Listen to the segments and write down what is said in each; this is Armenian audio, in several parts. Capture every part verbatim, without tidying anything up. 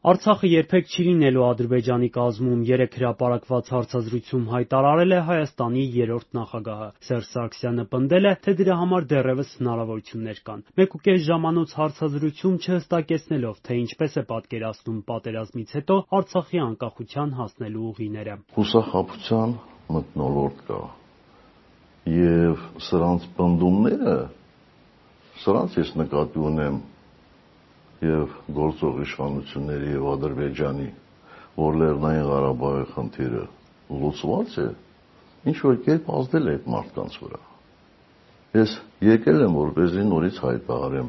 Արցախը երբեք չի լինելու Ադրբեջանի կազմում, երեկ հրապարակված հարցազրույցում հայտարարել է Հայաստանի երրորդ նախագահը։ Սերժ Սարգսյանը պնդել է, թե դրա համար դեռևս հնարավորություններ կան։ Մեկուկես ժամանոց հարցազրույցում չհստակեցնելով, թե ինչպես է պատկերացնում պատերազմից հետո Արցախի անկախության հասնելու ուղիները։ Հուսախաբության մթնոլորտ կա, եւ սրանց պնդումները, սրանց ես նկատի ունեմ եւ գործող իշխանությունների եւ Ադրբեջանի, որ Լեռնային Ղարաբաղի խնդիրը լուծված է, ինչ որ կերպ ազդել է այդ մարդկանց վրա։ Ես եկել եմ որպեսզի նորից հայտարարեմ,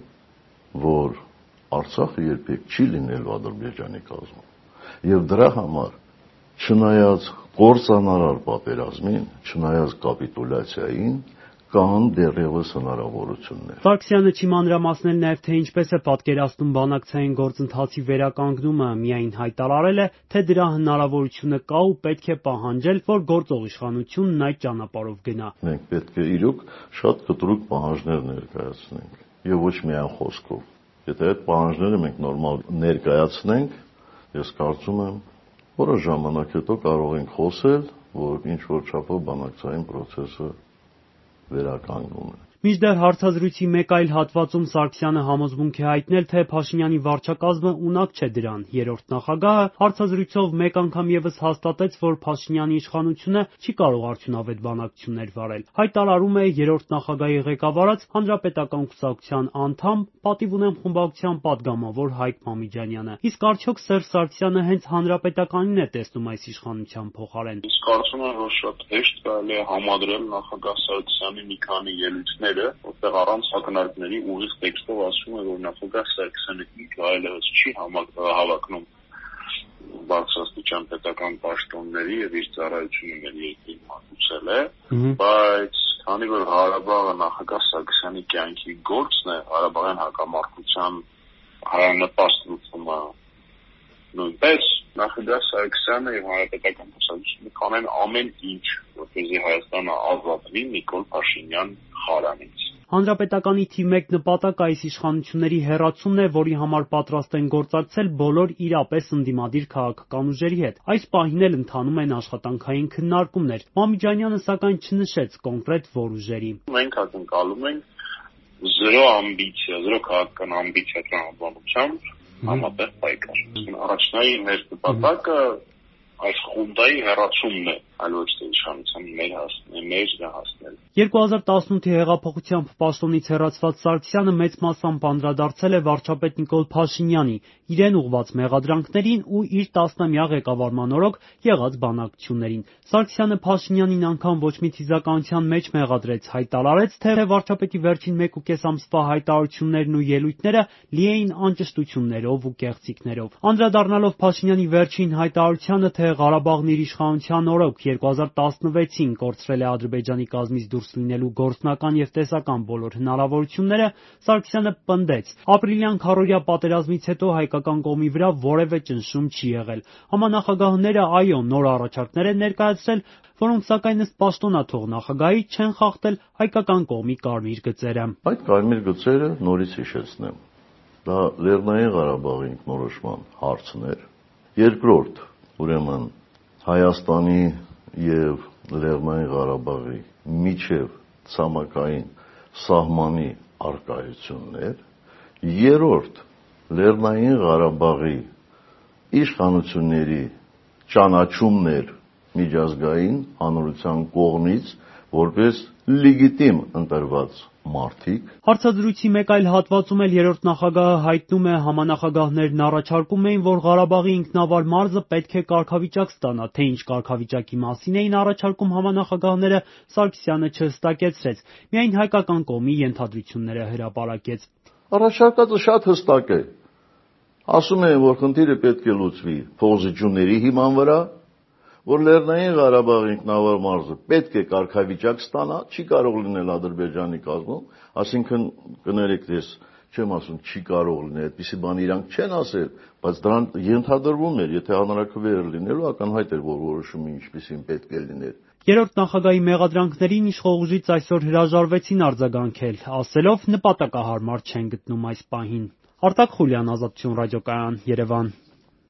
որ Արցախը երբեք չի լինելու Ադրբեջանի կազմում։ Եվ դրա համար, չնայած կործանարար պատերազմին, չնայած կապիտուլյացիային, կան դեռևս հնարավորություններ։ Սարգսյանը չի մանրամասնել նաև, թե ինչպես է պատկերացնում բանակցային գործընթացի վերականգնումը, միայն հայտարարել է, թե դրա հնարավորությունը կա ու պետք է պահանջել, որ գործող իշխանությունն այդ ճանապարհով գնա։ Մենք պետք է իրոք շատ կտրուկ պահանջներ ներկայացնենք, եւ ոչ միայն խոսքով։ Եթե այդ պահանջները մենք նորմալ ներկայացնենք, ես կարծում եմ, որոշ ժամանակ հետո կարող ենք խոսել, որ ինչ որ չափով բանակցային process-ը վերականգնում է։ Մինչդեռ հարցազրույցի մեկ այլ հատվածում Սարգսյանը համոզմունք է հայտնել, թե Փաշինյանի վարչակազմը ունակ չէ դրան։ Երրորդ նախագահը հարցազրույցով մեկ անգամ ևս հաստատեց, որ Փաշինյանի իշխանությունը չի կարող արդյունավետ բանակցություններ վարել։ Հայտարարում է երրորդ նախագահի ղեկավարած Հանրապետական կուսակցության անդամ, պատիվ ունեմ խմբակցության падգամավոր Հայկ Մամիջանյանը։ Իսկ արդյոք Սերժ Սարգսյանը հենց Հանրապետականին է տեսնում այս իշխանության փոխարեն։ Իսկ կարծում եմ, որ շատ հեշտ կարելի է համադրել նախագահ Սարգսյանի մի քանի ելույթները, որտեղ առանց ակնարկների ուղիղ տեքստով ասում է, որ նախագահ Սարգսյանը ինչ այլևս չի հավակնում բարձրաստիճան պետական պաշտոնների եւ իր ծառայությունների երկրի մատուցել է, բայց քանի որ Ղարաբաղը նախագահ Սարգսյանի կյանքի գործն է, Ղարաբաղյան հակամարտության հայանպաստ լուծումը նույնպես, նախագահ Սարգսյանը եւ Հանրապետական կուսակցությունը կանեն ամեն ինչ, որպեսզի Հայաստանը ազատվի Նիկոլ Փաշինյան խարանից։ Հանրապետականի թիվ մեկ նպատակը այս իշխանությունների հեռացումն է, որի համար պատրաստ են գործակցել բոլոր իրապես ընդդիմադիր քաղաքական ուժերի հետ։ Այս պահին էլ ընթանում են աշխատանքային քննարկումներ։ Մամիջանյանը սակայն չնշեց կոնկրետ որ ուժերի։ Մենք ակնկալում ենք զրո ամբիցիա, զրո քաղաքական ամբիցիա տրամաբանությամբ համատեղ պայքար։ Առաջնային մեր նպատակը այս խունդայի հեռացումն է, այլ ոչ թե իշխանության մեր հասնել, մեր հասնել։ երկու հազար տասնութի հեղափոխությամբ պաշտոնից հեռացված Սարգսյանը մեծ մասամբ անդրադարձել է վարչապետ Նիկոլ Փաշինյանի, իրեն ուղղված մեղադրանքներին ու իր տասնամյա ղեկավարման օրոք եղած բանակցություններին։ Սարգսյանը Փաշինյանին անգամ ոչ մի թիզականության մեջ մեղադրեց, հայտարարեց, թե վարչապետի վերջին մեկ ու կես ամսվա հայտարարություններն ու ելույթները լի էին անճշտություններով ու կեղծիքներով։ Անդրադառնալով Փաշինյանի վերջին հայտարարությանը, թե Ղարաբաղն իր իշխանության օրոք երկու հազար տասնվեցին կորցրել է Ադրբեջանի կազմից դուրս լինելու գործնական եւ տեսական բոլոր հնարավորությունները, Սարգսյանը պնդեց. ապրիլյան քառօրյա պատերազմից հետո հայկական կողմի վրա որևէ ճնշում չի եղել։ Համանախագահները այո, նոր առաջարկներ են ներկայացրել, որոնք սակայն ըստ պաշտոնաթող նախագահի չեն խախտել հայկական կողմի կարմիր գծերը։ Այդ կարմիր գծերը նորից հիշեցնեմ։ Դա Լեռնային Ղարաբաղի ինքնորոշման հարցն էր։ Երկրորդ, ուրեմն Հայաստանի եւ Լեռնային Ղարաբաղի միջև ցամաքային սահմանի արկայություններ, երրորդ Լեռնային Ղարաբաղի իշխանությունների ճանաչումներ միջազգային հանրության կողմից որպես լեգիտիմ ընտրված մարդիկ։ Հարցազրույցի մեկ այլ հատվածում էլ երրորդ նախագահը հայտնում է, համանախագահներն առաջարկում էին, որ Ղարաբաղի ինքնավար մարզը պետք է կարգավիճակ ստանա, թե ինչ կարգավիճակի մասին էին առաջարկում համանախագահները, Սարգսյանը չհստակեցրեց, միայն հայկական կողմի ենթադրությունները հրապարակեց։ Առաջարկածը շատ հստակ է։ Ասում են, որ խնդիրը պետք է լուծվի փոխզիջումների հիման վրա, որ Լեռնային Ղարաբաղի ինքնավար մարզը պետք է կարգավիճակ ստանա, չի կարող լինել Ադրբեջանի կազմում, այսինքն կներեք, ես չեմ ասում չի կարող լինել, այդպիսի բան իրանք չեն ասել, բայց դրան ենթադրվում էր, եթե հանրաքվե էր լինելու, ակնհայտ էր, որ որոշումը ինչպիսին պետք է լիներ։ Երրորդ նախագահի մեղադրանքներին իշխող ուժից այսօր հրաժարվեցին արձագանքել, ասելով նպատակահարմար չեն գտնում այս պահին։ Արտակ Խուլյան, Ազատություն ռադիոկայան, Երևան։